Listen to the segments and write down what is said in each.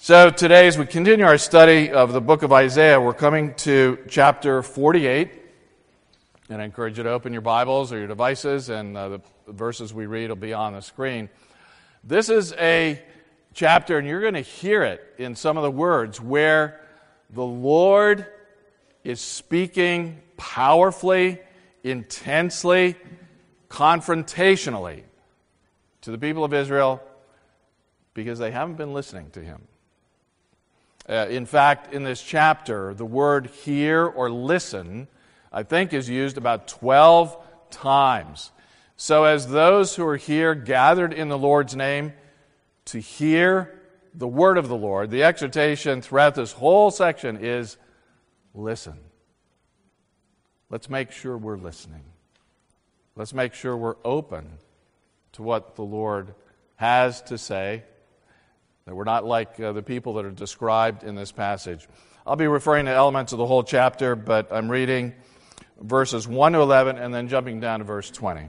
So today, as we continue our study of the book of Isaiah, we're coming to chapter 48. And I encourage you to open your Bibles or your devices, and the verses we read will be on the screen. This is a chapter, and you're going to hear it in some of the words, where the Lord is speaking powerfully, intensely, confrontationally to the people of Israel because they haven't been listening to him. In fact, in this chapter, the word hear or listen, I think, is used about 12 times. So as those who are here gathered in the Lord's name to hear the word of the Lord, the exhortation throughout this whole section is listen. Let's make sure we're listening. Let's make sure we're open to what the Lord has to say, that we're not like the people that are described in this passage. I'll be referring to elements of the whole chapter, but I'm reading verses 1 to 11 and then jumping down to verse 20.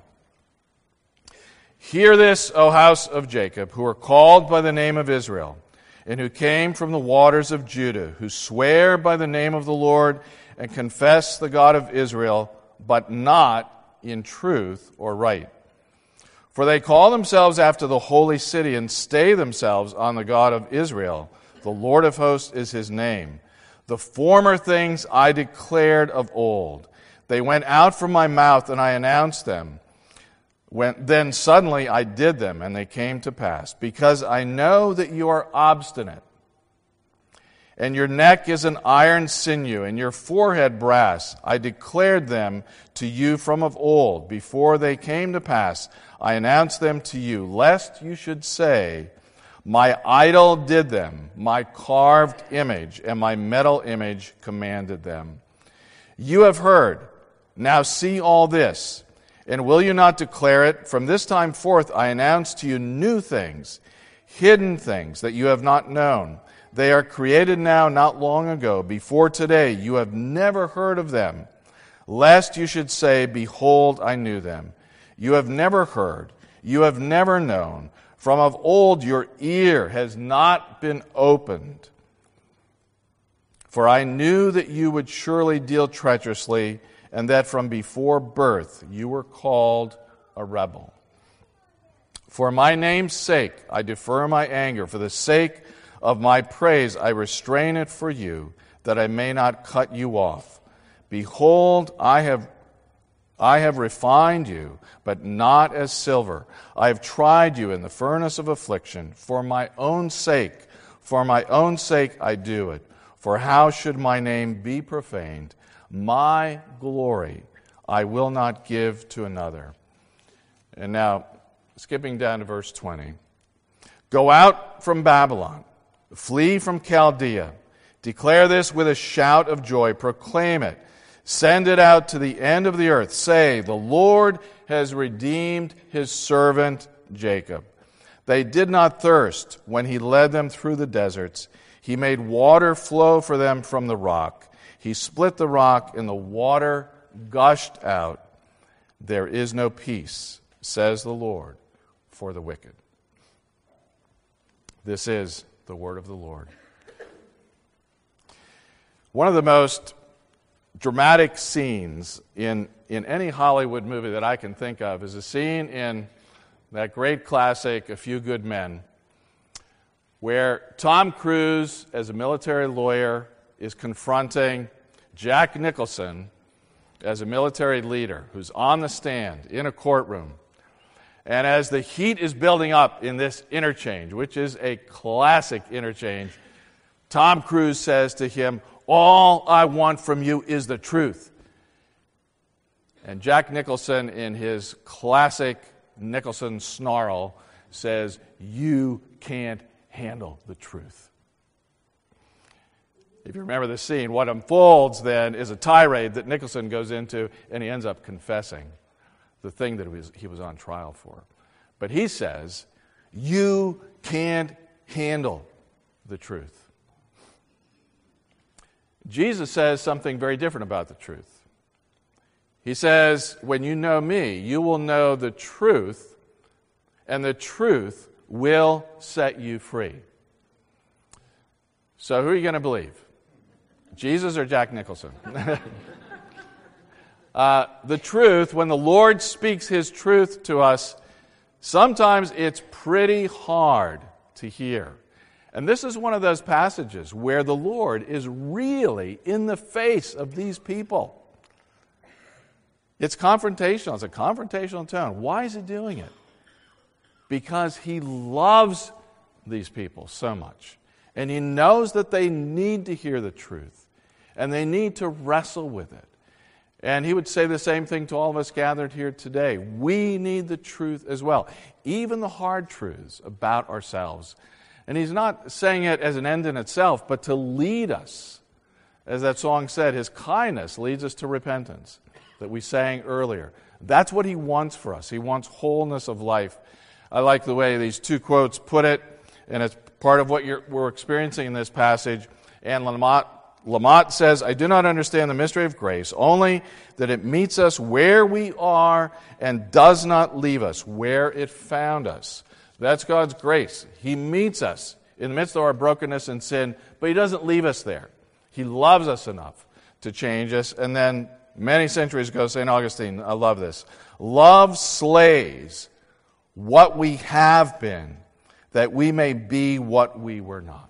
Hear this, O house of Jacob, who are called by the name of Israel, and who came from the waters of Judah, who swear by the name of the Lord and confess the God of Israel, but not in truth or right. For they call themselves after the holy city and stay themselves on the God of Israel. The Lord of hosts is his name. The former things I declared of old. They went out from my mouth, and I announced them. Then suddenly I did them, and they came to pass. Because I know that you are obstinate, and your neck is an iron sinew, and your forehead brass. I declared them to you from of old. Before they came to pass, I announced them to you, lest you should say, my idol did them, my carved image and my metal image commanded them. You have heard, now see all this, and will you not declare it? From this time forth I announce to you new things, hidden things that you have not known. They are created now, not long ago. Before today you have never heard of them, lest you should say, behold, I knew them. You have never heard, you have never known. From of old your ear has not been opened. For I knew that you would surely deal treacherously, and that from before birth you were called a rebel. For my name's sake I defer my anger. For the sake of my praise I restrain it for you, that I may not cut you off. Behold, I have refined you, but not as silver. I have tried you in the furnace of affliction. For my own sake I do it. For how should my name be profaned? My glory I will not give to another. And now, skipping down to verse 20. Go out from Babylon, flee from Chaldea. Declare this with a shout of joy. Proclaim it. Send it out to the end of the earth. Say, the Lord has redeemed his servant Jacob. They did not thirst when he led them through the deserts. He made water flow for them from the rock. He split the rock, and the water gushed out. There is no peace, says the Lord, for the wicked. This is the word of the Lord. One of the most dramatic scenes in any Hollywood movie that I can think of is a scene in that great classic, A Few Good Men, where Tom Cruise, as a military lawyer, is confronting Jack Nicholson as a military leader who's on the stand in a courtroom. And as the heat is building up in this interchange, which is a classic interchange, Tom Cruise says to him, all I want from you is the truth. And Jack Nicholson, in his classic Nicholson snarl, says, you can't handle the truth. If you remember the scene, what unfolds then is a tirade that Nicholson goes into, and he ends up confessing the thing that he was on trial for. But he says, you can't handle the truth. Jesus says something very different about the truth. He says, when you know me, you will know the truth, and the truth will set you free. So who are you going to believe? Jesus or Jack Nicholson? The truth, when the Lord speaks His truth to us, sometimes it's pretty hard to hear. And this is one of those passages where the Lord is really in the face of these people. It's confrontational. It's a confrontational tone. Why is He doing it? Because He loves these people so much. And He knows that they need to hear the truth. And they need to wrestle with it. And He would say the same thing to all of us gathered here today. We need the truth as well. Even the hard truths about ourselves. And He's not saying it as an end in itself, but to lead us. As that song said, His kindness leads us to repentance that we sang earlier. That's what He wants for us. He wants wholeness of life. I like the way these two quotes put it, and it's part of what we're experiencing in this passage. And Lamott says, I do not understand the mystery of grace, only that it meets us where we are and does not leave us where it found us. That's God's grace. He meets us in the midst of our brokenness and sin, but He doesn't leave us there. He loves us enough to change us. And then many centuries ago, St. Augustine, I love this, love slays what we have been, that we may be what we were not.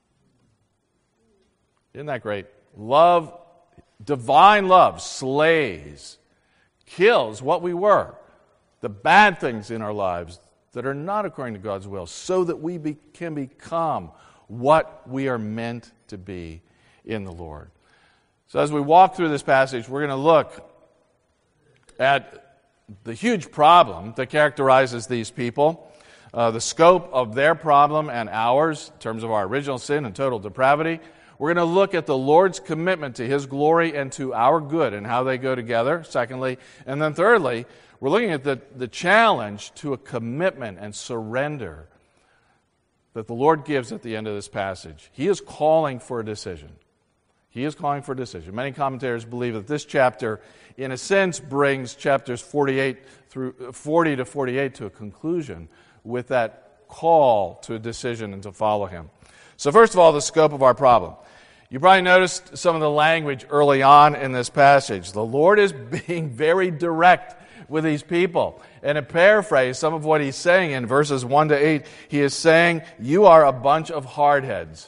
Isn't that great? Love, divine love, slays, kills what we were, the bad things in our lives that are not according to God's will, so that we can become what we are meant to be in the Lord. So as we walk through this passage, we're going to look at the huge problem that characterizes these people, the scope of their problem and ours in terms of our original sin and total depravity. We're going to look at the Lord's commitment to His glory and to our good and how they go together, secondly. And then thirdly, we're looking at the challenge to a commitment and surrender that the Lord gives at the end of this passage. He is calling for a decision. He is calling for a decision. Many commentators believe that this chapter, in a sense, brings chapters 40 to 48 to a conclusion with that call to a decision and to follow Him. So first of all, the scope of our problem. You probably noticed some of the language early on in this passage. The Lord is being very direct with these people. And to paraphrase some of what He's saying in verses 1 to 8, He is saying, you are a bunch of hardheads.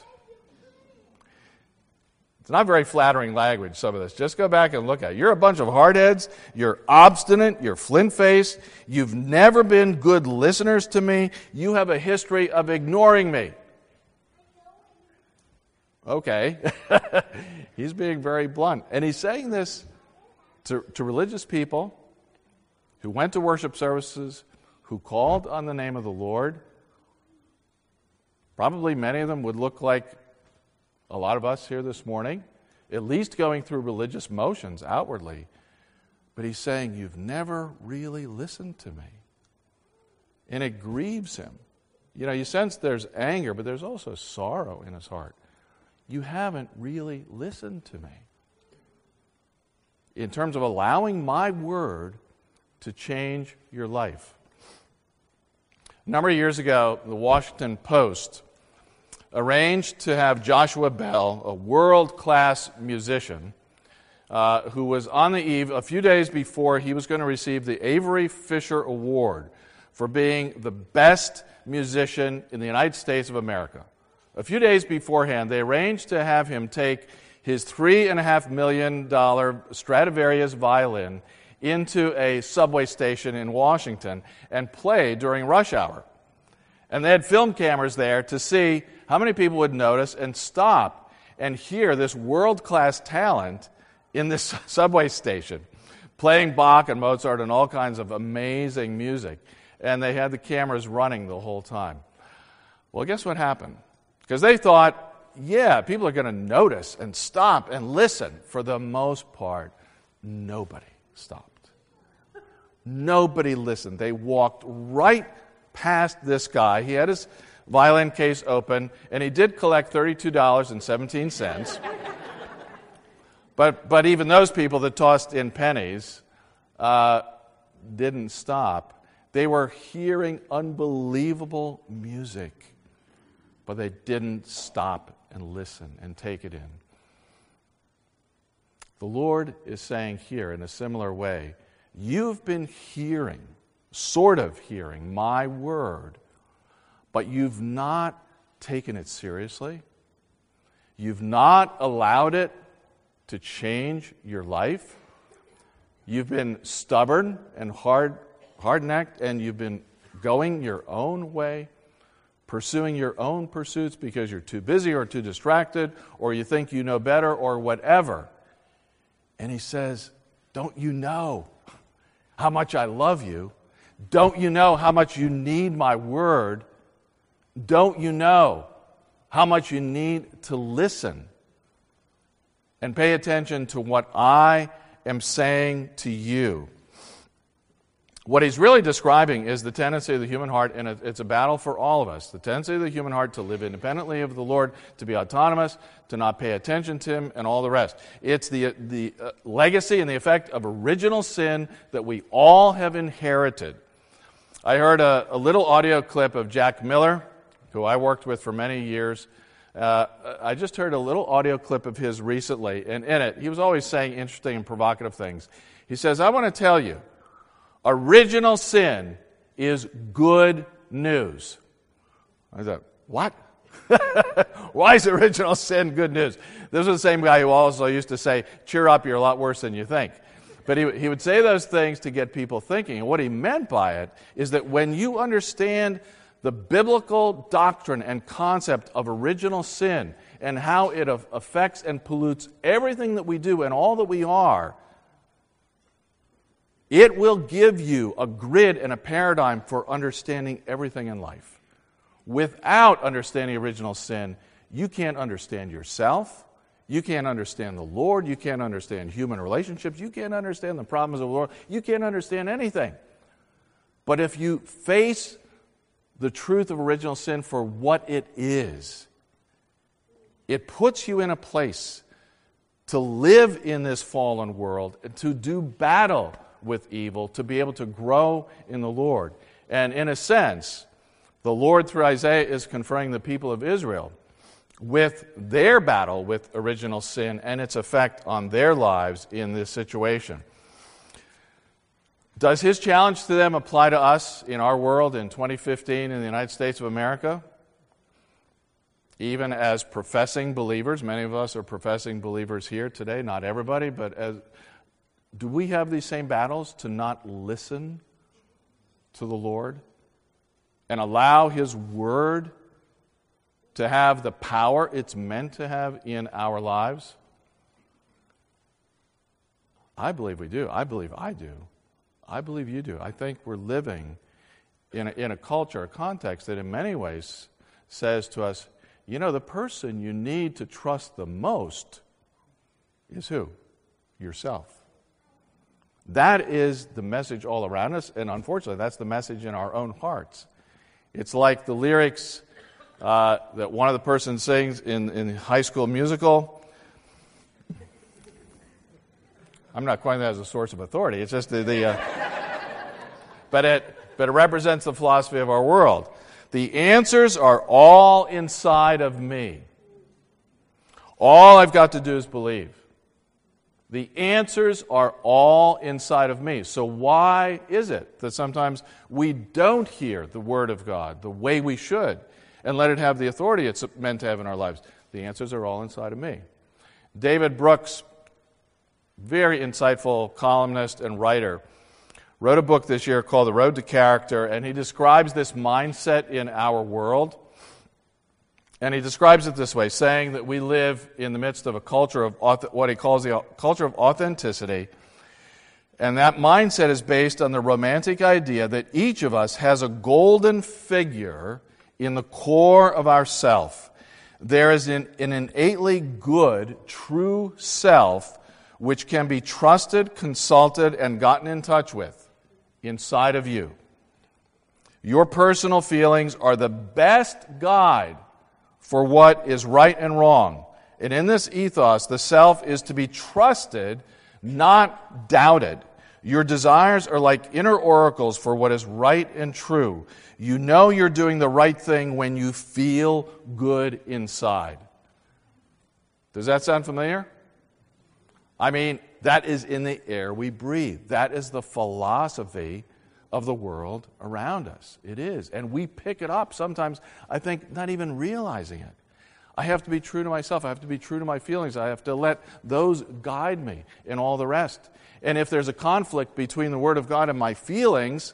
It's not very flattering language, some of this. Just go back and look at it. You're a bunch of hardheads. You're obstinate. You're flint-faced. You've never been good listeners to me. You have a history of ignoring me. Okay. He's being very blunt. And He's saying this to religious people who went to worship services, who called on the name of the Lord. Probably many of them would look like a lot of us here this morning, at least going through religious motions outwardly. But He's saying, you've never really listened to me. And it grieves Him. You know, you sense there's anger, but there's also sorrow in His heart. You haven't really listened to me. In terms of allowing my word to change your life. A number of years ago, the Washington Post arranged to have Joshua Bell, a world-class musician, who was on the eve, a few days before he was going to receive the Avery Fisher Award for being the best musician in the United States of America. A few days beforehand, they arranged to have him take his $3.5 million Stradivarius violin into a subway station in Washington and play during rush hour. And they had film cameras there to see how many people would notice and stop and hear this world-class talent in this subway station, playing Bach and Mozart and all kinds of amazing music. And they had the cameras running the whole time. Well, guess what happened? Because they thought, yeah, people are going to notice and stop and listen. For the most part, nobody stopped. Nobody listened. They walked right past this guy. He had his violin case open, and he did collect $32.17. But even those people that tossed in pennies didn't stop. They were hearing unbelievable music. but they didn't stop and listen and take it in. The Lord is saying here in a similar way, you've been hearing, sort of hearing, my word, but you've not taken it seriously. You've not allowed it to change your life. You've been stubborn and hard-necked, and you've been going your own way, pursuing your own pursuits because you're too busy or too distracted, or you think you know better, or whatever. And he says, don't you know how much I love you? Don't you know how much you need my word? Don't you know how much you need to listen and pay attention to what I am saying to you? What he's really describing is the tendency of the human heart, and it's a battle for all of us. The tendency of the human heart to live independently of the Lord, to be autonomous, to not pay attention to Him, and all the rest. It's the legacy and the effect of original sin that we all have inherited. I heard a little audio clip of Jack Miller, who I worked with for many years. I just heard a little audio clip of his recently, and in it, he was always saying interesting and provocative things. He says, I want to tell you, original sin is good news. I thought, what? Why is original sin good news? This was the same guy who also used to say, cheer up, you're a lot worse than you think. But he would say those things to get people thinking. And what he meant by it is that when you understand the biblical doctrine and concept of original sin and how it affects and pollutes everything that we do and all that we are, it will give you a grid and a paradigm for understanding everything in life. Without understanding original sin, you can't understand yourself. You can't understand the Lord. You can't understand human relationships. You can't understand the problems of the world. You can't understand anything. But if you face the truth of original sin for what it is, it puts you in a place to live in this fallen world, to do battle with evil, to be able to grow in the Lord. And in a sense, the Lord through Isaiah is confronting the people of Israel with their battle with original sin and its effect on their lives in this situation. Does his challenge to them apply to us in our world in 2015 in the United States of America? Even as professing believers, many of us are professing believers here today, not everybody, but do we have these same battles to not listen to the Lord and allow His Word to have the power it's meant to have in our lives? I believe we do. I believe I do. I believe you do. I think we're living in a culture, a context that in many ways says to us, you know, the person you need to trust the most is who? Yourself. That is the message all around us, and unfortunately, that's the message in our own hearts. It's like the lyrics that one of the persons sings in High School Musical. I'm not quoting that as a source of authority. It's just but it represents the philosophy of our world. The answers are all inside of me. All I've got to do is believe. The answers are all inside of me. So why is it that sometimes we don't hear the Word of God the way we should and let it have the authority it's meant to have in our lives? The answers are all inside of me. David Brooks, very insightful columnist and writer, wrote a book this year called The Road to Character, and he describes this mindset in our world. And he describes it this way, saying that we live in the midst of a culture of what he calls the culture of authenticity. And that mindset is based on the romantic idea that each of us has a golden figure in the core of ourself. There is an innately good, true self which can be trusted, consulted, and gotten in touch with inside of you. Your personal feelings are the best guide for what is right and wrong. And in this ethos, the self is to be trusted, not doubted. Your desires are like inner oracles for what is right and true. You know you're doing the right thing when you feel good inside. Does that sound familiar? I mean, that is in the air we breathe. That is the philosophy of the world around us. It is. And we pick it up sometimes, I think, not even realizing it. I have to be true to myself. I have to be true to my feelings. I have to let those guide me in all the rest. And if there's a conflict between the Word of God and my feelings,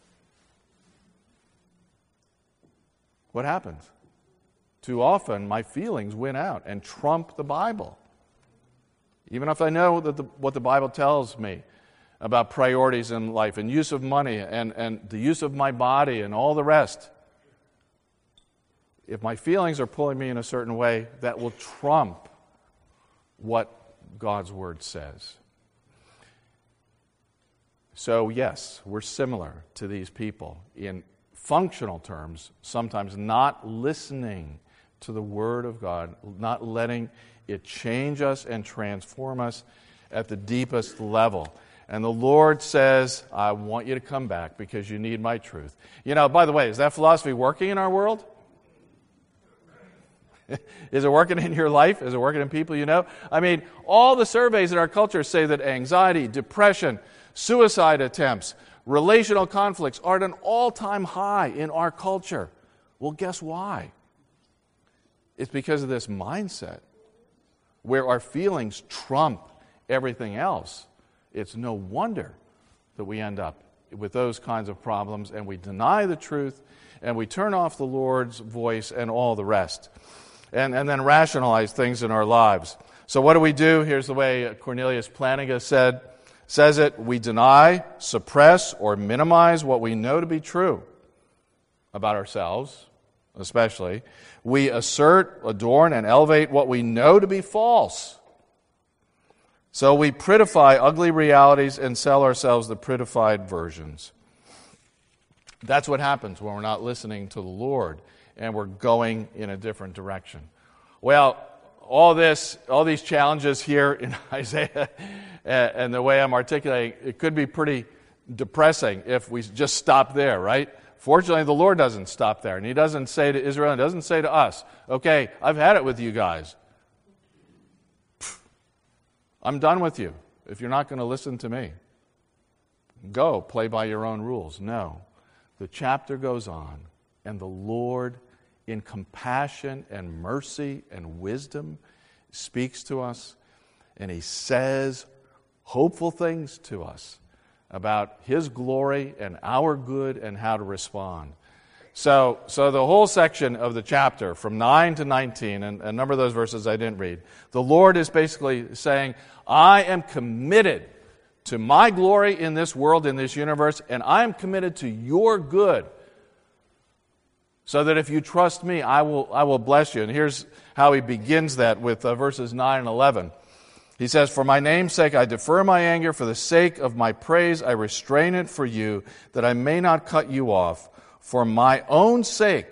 what happens? Too often, my feelings win out and trump the Bible. Even if I know that what the Bible tells me about priorities in life and use of money and the use of my body and all the rest, if my feelings are pulling me in a certain way, that will trump what God's Word says. So yes, we're similar to these people in functional terms, sometimes not listening to the Word of God, not letting it change us and transform us at the deepest level. And the Lord says, I want you to come back because you need my truth. You know, by the way, is that philosophy working in our world? Is it working in your life? Is it working in people you know? I mean, all the surveys in our culture say that anxiety, depression, suicide attempts, relational conflicts are at an all-time high in our culture. Well, guess why? It's because of this mindset where our feelings trump everything else. It's no wonder that we end up with those kinds of problems and we deny the truth and we turn off the Lord's voice and all the rest and then rationalize things in our lives. So what do? Here's the way Cornelius Plantinga says it. We deny, suppress, or minimize what we know to be true about ourselves, especially. We assert, adorn, and elevate what we know to be false. So we prettify ugly realities and sell ourselves the prettified versions. That's what happens when we're not listening to the Lord and we're going in a different direction. Well, all these challenges here in Isaiah and the way I'm articulating, it could be pretty depressing if we just stop there, right? Fortunately, the Lord doesn't stop there. And He doesn't say to Israel, and doesn't say to us, okay, I've had it with you guys. I'm done with you if you're not going to listen to me. Go, play by your own rules. No. The chapter goes on, and the Lord, in compassion and mercy and wisdom, speaks to us, and He says hopeful things to us about His glory and our good and how to respond. So the whole section of the chapter, from 9 to 19, and a number of those verses I didn't read, the Lord is basically saying, I am committed to my glory in this world, in this universe, and I am committed to your good, so that if you trust me, I will bless you. And here's how He begins that with verses 9 and 11. He says, for my name's sake I defer my anger, for the sake of my praise I restrain it for you, that I may not cut you off. For my own sake,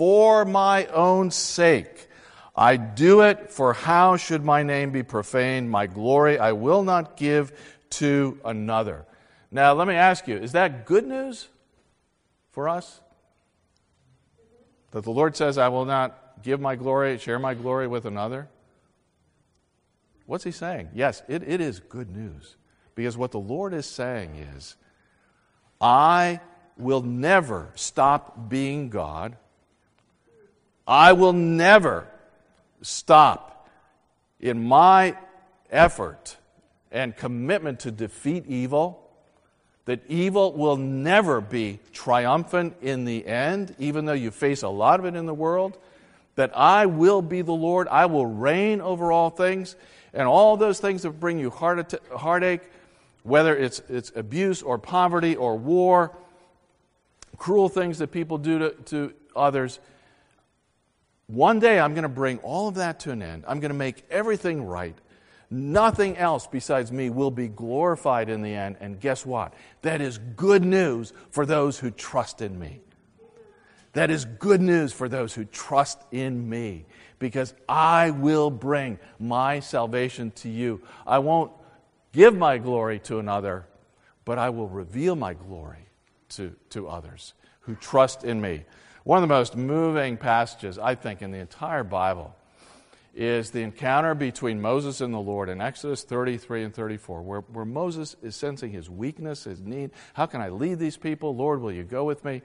I do it, for how should my name be profaned? My glory I will not give to another. Now, let me ask you, is that good news for us? That the Lord says, I will not give my glory, share my glory with another? What's He saying? Yes, it is good news. Because what the Lord is saying is, I will never stop being God. I will never stop in my effort and commitment to defeat evil. That evil will never be triumphant in the end, even though you face a lot of it in the world. That I will be the Lord. I will reign over all things. And all those things that bring you heartache, whether it's abuse or poverty or war, cruel things that people do to others, one day I'm going to bring all of that to an end. I'm going to make everything right. Nothing else besides me will be glorified in the end. And guess what? That is good news for those who trust in me. That is good news for those who trust in me, because I will bring my salvation to you. I won't give my glory to another, but I will reveal my glory to others who trust in me. One of the most moving passages, I think, in the entire Bible is the encounter between Moses and the Lord in Exodus 33 and 34, where Moses is sensing his weakness, his need. How can I lead these people? Lord, will you go with me?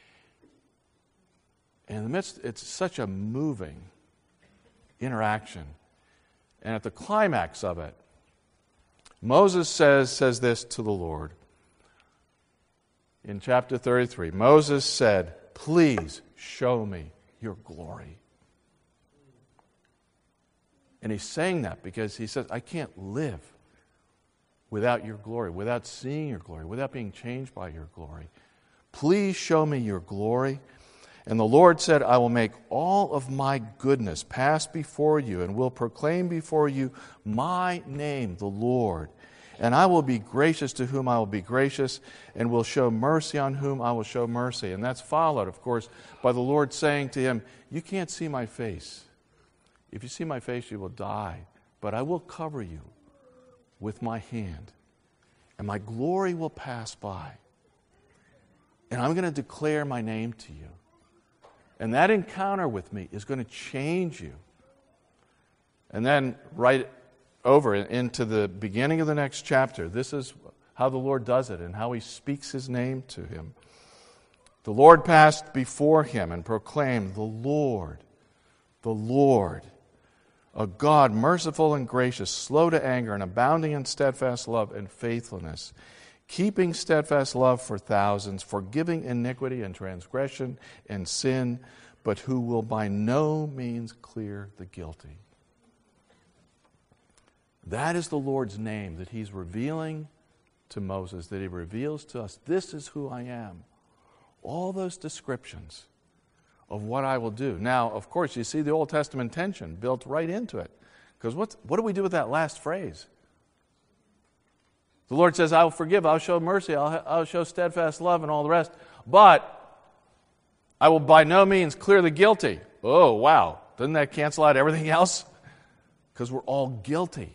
And in the midst, it's such a moving interaction. And at the climax of it, Moses says this to the Lord. In chapter 33, Moses said, "Please show me your glory." And he's saying that because he says, I can't live without your glory, without seeing your glory, without being changed by your glory. Please show me your glory. And the Lord said, I will make all of my goodness pass before you and will proclaim before you my name, the Lord. And I will be gracious to whom I will be gracious and will show mercy on whom I will show mercy. And that's followed, of course, by the Lord saying to him, you can't see my face. If you see my face, you will die. But I will cover you with my hand, and my glory will pass by. And I'm going to declare my name to you. And that encounter with me is going to change you. And then right over into the beginning of the next chapter, this is how the Lord does it and how he speaks his name to him. The Lord passed before him and proclaimed, the Lord, a God merciful and gracious, slow to anger and abounding in steadfast love and faithfulness, keeping steadfast love for thousands, forgiving iniquity and transgression and sin, but who will by no means clear the guilty. That is the Lord's name that he's revealing to Moses, that he reveals to us. This is who I am. All those descriptions of what I will do. Now, of course, you see the Old Testament tension built right into it. Because what do we do with that last phrase? The Lord says, I will forgive, I'll show mercy, I'll show steadfast love and all the rest. But I will by no means clear the guilty. Oh, wow. Doesn't that cancel out everything else? Because we're all guilty.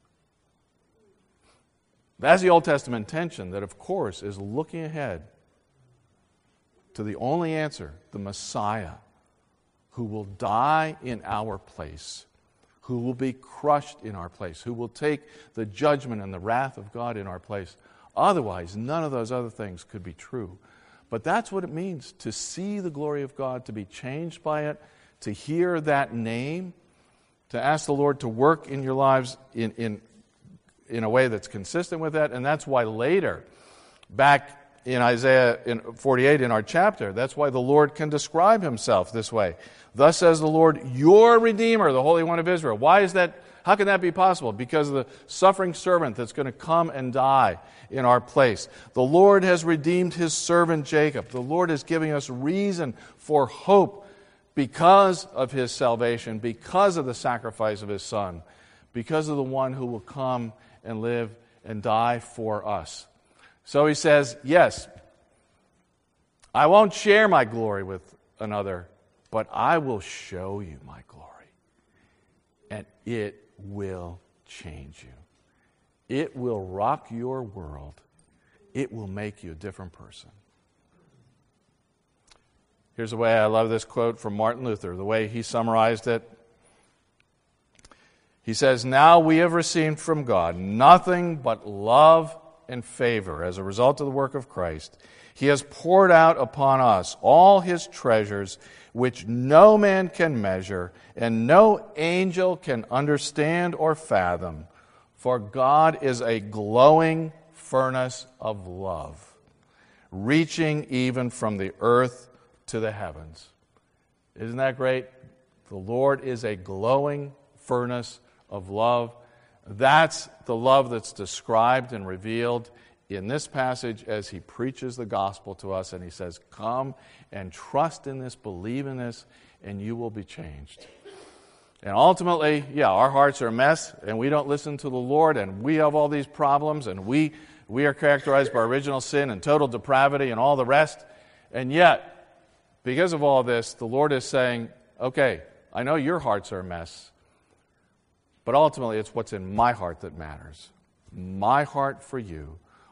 That's the Old Testament tension that, of course, is looking ahead to the only answer, the Messiah, who will die in our place, who will be crushed in our place, who will take the judgment and the wrath of God in our place. Otherwise, none of those other things could be true. But that's what it means to see the glory of God, to be changed by it, to hear that name, to ask the Lord to work in your lives in a way that's consistent with that. And that's why later, back in Isaiah 48 in our chapter, that's why the Lord can describe himself this way. Thus says the Lord, your Redeemer, the Holy One of Israel. Why is that? How can that be possible? Because of the suffering servant that's going to come and die in our place. The Lord has redeemed his servant Jacob. The Lord is giving us reason for hope because of his salvation, because of the sacrifice of his Son, because of the one who will come and live and die for us. So he says, yes, I won't share my glory with another, but I will show you my glory. And it will change you. It will rock your world. It will make you a different person. Here's the way I love this quote from Martin Luther, the way he summarized it. He says, now we have received from God nothing but love and favor as a result of the work of Christ. He has poured out upon us all his treasures, which no man can measure, and no angel can understand or fathom. For God is a glowing furnace of love, reaching even from the earth to the heavens. Isn't that great? The Lord is a glowing furnace of love. That's the love that's described and revealed in this passage as he preaches the gospel to us, and he says, come and trust in this, believe in this, and you will be changed. And ultimately, our hearts are a mess, and we don't listen to the Lord, and we have all these problems, and we are characterized by original sin and total depravity and all the rest. And yet, because of all this, the Lord is saying, okay, I know your hearts are a mess, but ultimately it's what's in my heart that matters. My heart for you,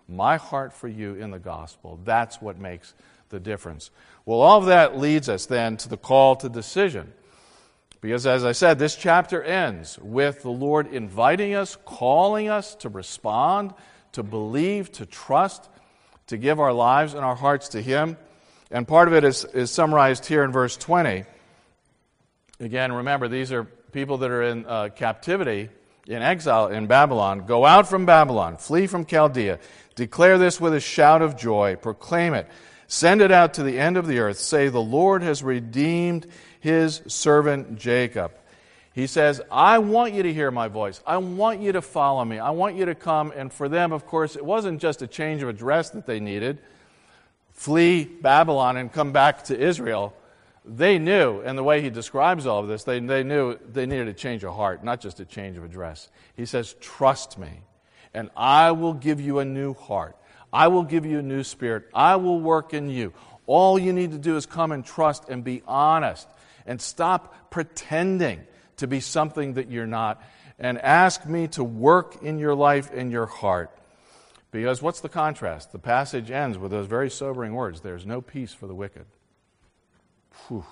my heart for you in the gospel. That's what makes the difference. Well, all of that leads us then to the call to decision. Because as I said, this chapter ends with the Lord inviting us, calling us to respond, to believe, to trust, to give our lives and our hearts to Him. And part of it is summarized here in verse 20. Again, remember, these are people that are in captivity, in exile in Babylon. Go out from Babylon, flee from Chaldea. Declare this with a shout of joy. Proclaim it. Send it out to the end of the earth. Say, the Lord has redeemed His servant Jacob. He says, I want you to hear my voice. I want you to follow me. I want you to come. And for them, of course, it wasn't just a change of address that they needed. Flee Babylon and come back to Israel. They knew, and the way he describes all of this, they knew they needed a change of heart, not just a change of address. He says, trust me, and I will give you a new heart. I will give you a new spirit. I will work in you. All you need to do is come and trust and be honest and stop pretending to be something that you're not, and ask me to work in your life and your heart. Because what's the contrast? The passage ends with those very sobering words, there's no peace for the wicked. Whew.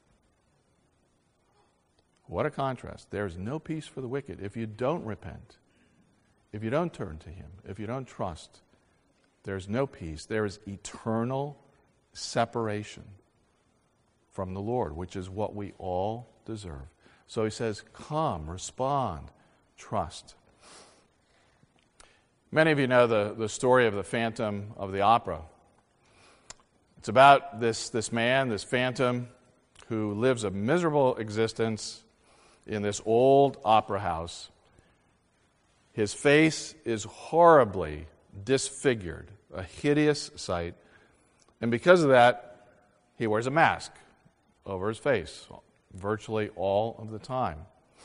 What a contrast. There's no peace for the wicked. If you don't repent, if you don't turn to Him, if you don't trust, there's no peace. There is eternal separation from the Lord, which is what we all deserve. So he says, come, respond, trust. Many of you know the story of the Phantom of the Opera. It's about this man, this phantom, who lives a miserable existence in this old opera house. His face is horribly disfigured, a hideous sight. And because of that, he wears a mask over his face virtually all of the time.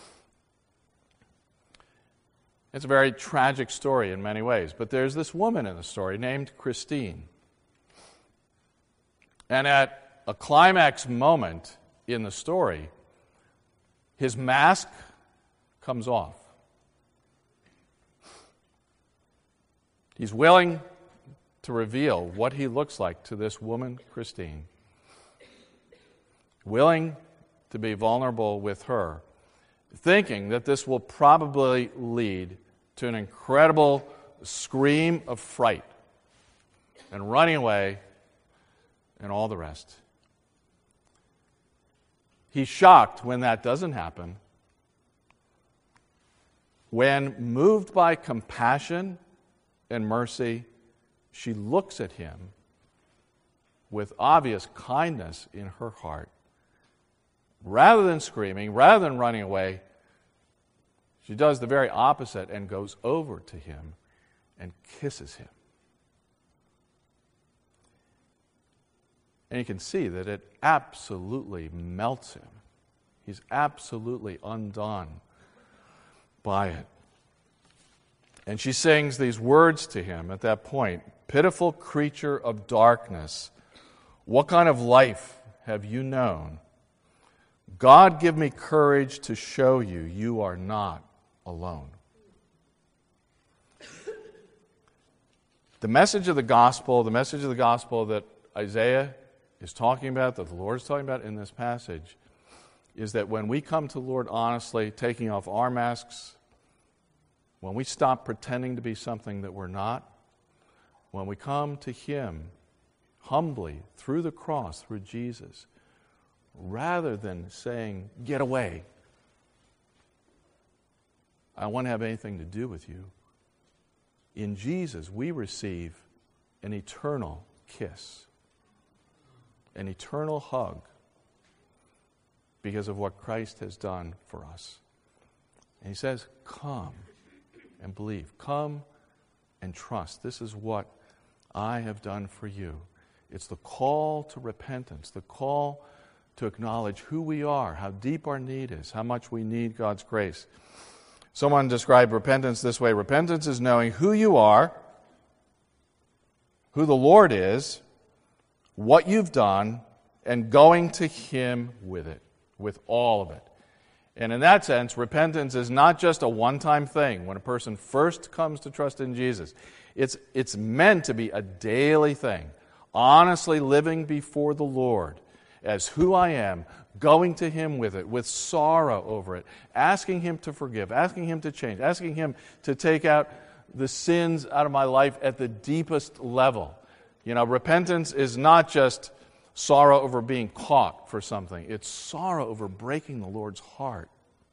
It's a very tragic story in many ways, but there's this woman in the story named Christine. And at a climax moment in the story, his mask comes off. He's willing to reveal what he looks like to this woman, Christine. Willing to be vulnerable with her, thinking that this will probably lead to an incredible scream of fright and running away and all the rest. He's shocked when that doesn't happen. When moved by compassion and mercy, she looks at him with obvious kindness in her heart. Rather than screaming, rather than running away, she does the very opposite and goes over to him and kisses him. And you can see that it absolutely melts him. He's absolutely undone by it. And she sings these words to him at that point. Pitiful creature of darkness, what kind of life have you known? God, give me courage to show you you are not alone. The message of the gospel that Isaiah is talking about, that the Lord is talking about in this passage, is that when we come to the Lord honestly, taking off our masks, when we stop pretending to be something that we're not, when we come to Him humbly through the cross, through Jesus, rather than saying, get away, I don't want to have anything to do with you, in Jesus we receive an eternal kiss, an eternal hug, because of what Christ has done for us. And He says, come and believe. Come and trust. This is what I have done for you. It's the call to repentance, the call to acknowledge who we are, how deep our need is, how much we need God's grace. Someone described repentance this way. Repentance is knowing who you are, who the Lord is, what you've done, and going to Him with it, with all of it. And in that sense, repentance is not just a one-time thing when a person first comes to trust in Jesus. It's meant to be a daily thing, honestly living before the Lord as who I am, going to Him with it, with sorrow over it, asking Him to forgive, asking Him to change, asking Him to take out the sins out of my life at the deepest level. Repentance is not just sorrow over being caught for something. It's sorrow over breaking the Lord's heart.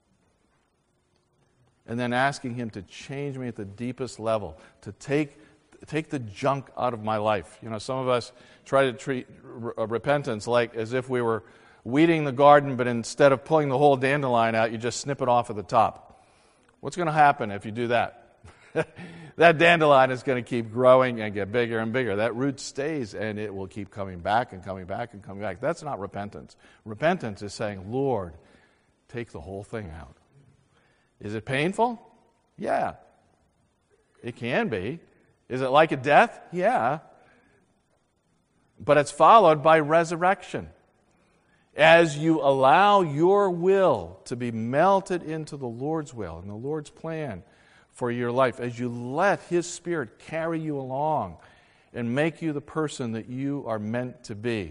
And then asking Him to change me at the deepest level, to take the junk out of my life. Some of us try to treat repentance like as if we were weeding the garden, but instead of pulling the whole dandelion out, you just snip it off at the top. What's going to happen if you do that? That dandelion is going to keep growing and get bigger and bigger. That root stays, and it will keep coming back and coming back and coming back. That's not repentance. Repentance is saying, Lord, take the whole thing out. Is it painful? Yeah. It can be. Is it like a death? Yeah. But it's followed by resurrection. As you allow your will to be melted into the Lord's will and the Lord's plan for your life, as you let His Spirit carry you along and make you the person that you are meant to be.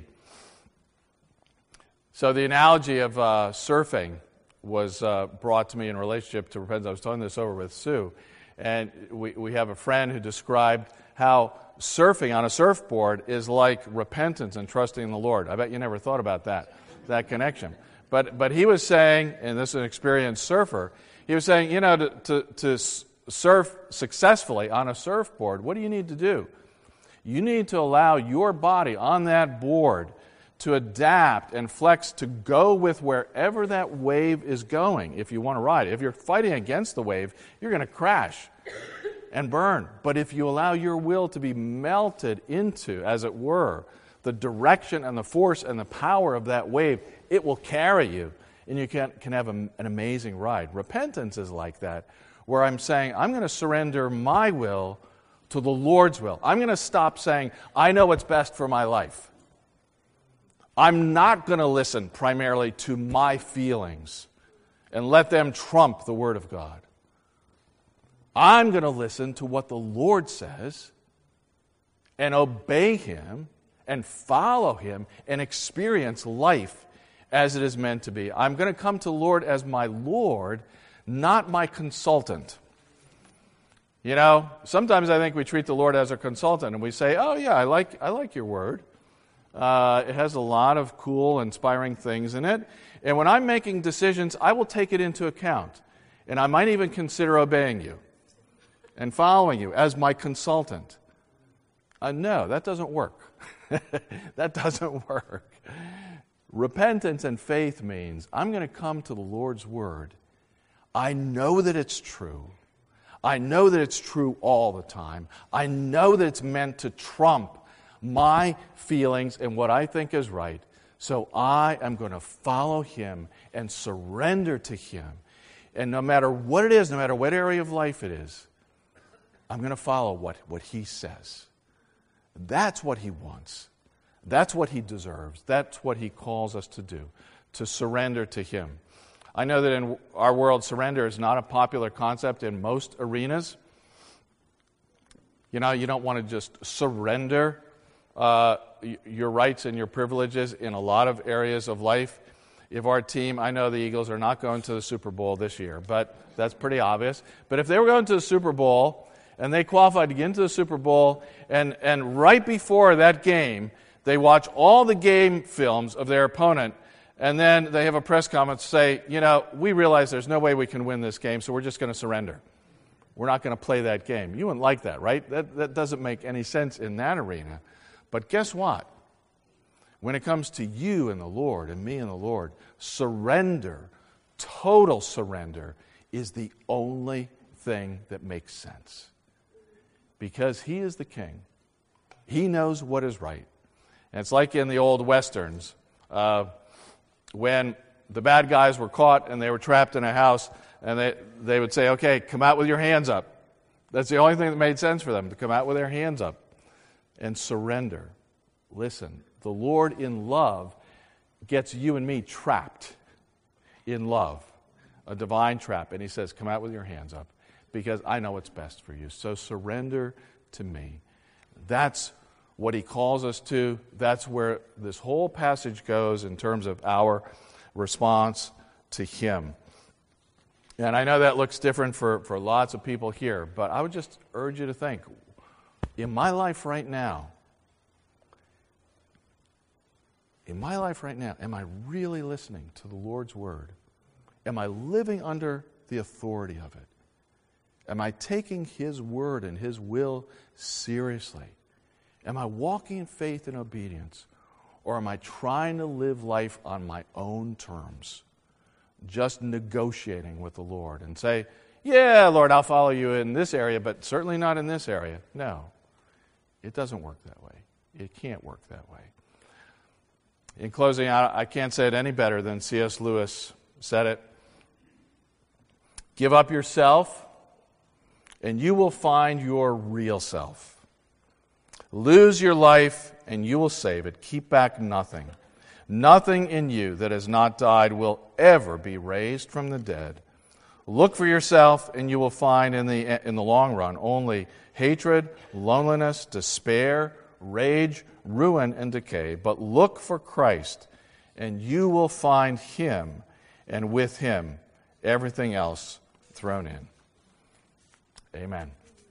So the analogy of surfing was brought to me in relationship to repentance. I was talking this over with Sue, and we have a friend who described how surfing on a surfboard is like repentance and trusting in the Lord. I bet you never thought about that connection. But he was saying, and this is an experienced surfer, he was saying, to surf successfully on a surfboard, what do you need to do? You need to allow your body on that board to adapt and flex to go with wherever that wave is going if you want to ride it. If you're fighting against the wave, you're going to crash and burn. But if you allow your will to be melted into, as it were, the direction and the force and the power of that wave, it will carry you, and you can have an amazing ride. Repentance is like that, where I'm saying, I'm going to surrender my will to the Lord's will. I'm going to stop saying, I know what's best for my life. I'm not going to listen primarily to my feelings and let them trump the Word of God. I'm going to listen to what the Lord says and obey Him and follow Him and experience life as it is meant to be. I'm going to come to the Lord as my Lord, not my consultant. Sometimes I think we treat the Lord as a consultant and we say, oh yeah, I like your word. It has a lot of cool, inspiring things in it. And when I'm making decisions, I will take it into account. And I might even consider obeying you and following you as my consultant. No, that doesn't work. That doesn't work. Repentance and faith means I'm going to come to the Lord's Word. I know that it's true. I know that it's true all the time. I know that it's meant to trump my feelings and what I think is right. So I am going to follow Him and surrender to Him. And no matter what it is, no matter what area of life it is, I'm going to follow what He says. That's what He wants. That's what He deserves. That's what He calls us to do, to surrender to Him. I know that in our world, surrender is not a popular concept in most arenas. You don't want to just surrender your rights and your privileges in a lot of areas of life. If our team, I know the Eagles are not going to the Super Bowl this year, but that's pretty obvious. But if they were going to the Super Bowl and they qualified to get into the Super Bowl, and right before that game, they watch all the game films of their opponent, and then they have a press conference say, we realize there's no way we can win this game, so we're just going to surrender. We're not going to play that game. You wouldn't like that, right? That doesn't make any sense in that arena. But guess what? When it comes to you and the Lord and me and the Lord, surrender, total surrender, is the only thing that makes sense. Because He is the King. He knows what is right. And it's like in the old Westerns, when the bad guys were caught and they were trapped in a house, and they would say, okay, come out with your hands up. That's the only thing that made sense for them, to come out with their hands up and surrender. Listen, the Lord in love gets you and me trapped in love. a divine trap. And he says, come out with your hands up, because I know what's best for you. So surrender to me. That's what he calls us to. That's where this whole passage goes in terms of our response to him. And I know that looks different for lots of people here, but I would just urge you to think, in my life right now, am I really listening to the Lord's word? Am I living under the authority of it? Am I taking his word and his will seriously? Am I walking in faith and obedience? Or am I trying to live life on my own terms? Just negotiating with the Lord and say, yeah, Lord, I'll follow you in this area, but certainly not in this area. No, it doesn't work that way. It can't work that way. In closing, I can't say it any better than C.S. Lewis said it. Give up yourself, and you will find your real self. Lose your life, and you will save it. Keep back nothing. Nothing in you that has not died will ever be raised from the dead. Look for yourself, and you will find in the long run only hatred, loneliness, despair, rage, ruin, and decay. But look for Christ, and you will find him, and with him everything else thrown in. Amen.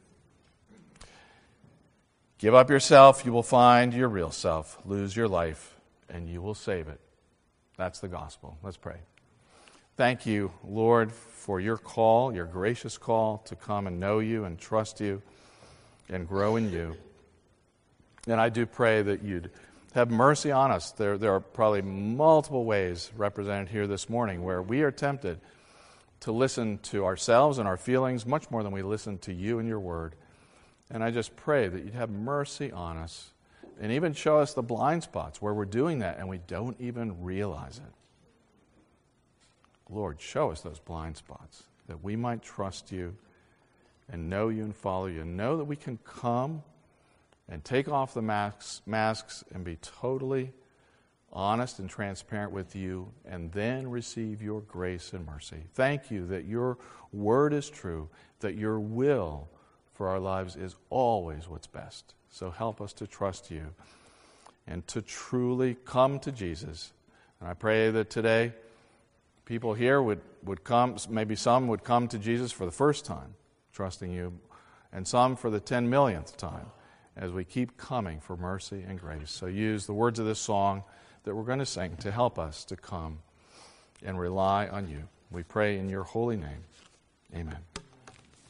Give up yourself, you will find your real self. Lose your life, and you will save it. That's the gospel. Let's pray. Thank you, Lord, for your call, your gracious call to come and know you and trust you and grow in you. And I do pray that you'd have mercy on us. There are probably multiple ways represented here this morning where we are tempted to listen to ourselves and our feelings much more than we listen to you and your word. And I just pray that you'd have mercy on us and even show us the blind spots where we're doing that and we don't even realize it. Lord, show us those blind spots that we might trust you and know you and follow you and know that we can come and take off the masks and be totally honest and transparent with you and then receive your grace and mercy. Thank you that your word is true, that your will for our lives is always what's best. So help us to trust you and to truly come to Jesus. And I pray that today people here would come, maybe some would come to Jesus for the first time, trusting you, and some for the 10 millionth time, as we keep coming for mercy and grace. So use the words of this song that we're going to sing to help us to come and rely on you. We pray in your holy name. Amen.